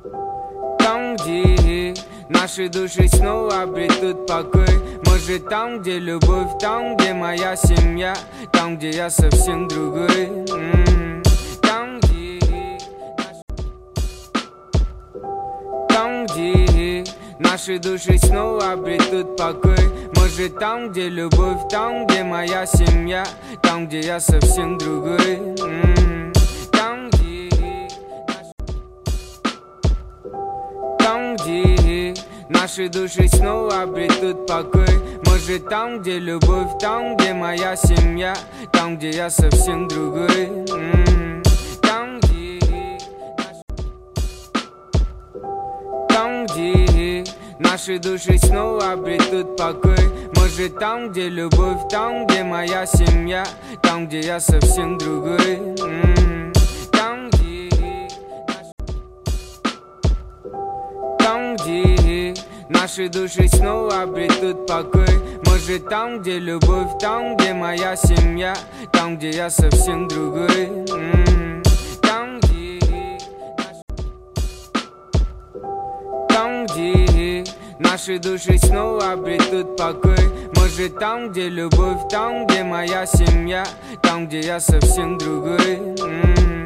Там, где наши души снова обретут покой. Может, там, где любовь, там, где моя семья, там, где я совсем другой. Там, где наши души снова обретут покой. Может, там, где любовь, там, где моя семья, там, где я совсем другой. Там, где наши души снова обретут покой. Может, там, где любовь, там, где моя семья, там, где я совсем другой. Там, где наши души снова обретут покой. Может, там, где любовь, там, где моя семья, там, где я совсем другой. Там, где наши души снова обретут покой. Может, там, где любовь, там, где моя семья, там, где я совсем другой. Там, где наши души снова обретут покой. Может, там, где любовь, там, где моя семья, там, где я совсем другой.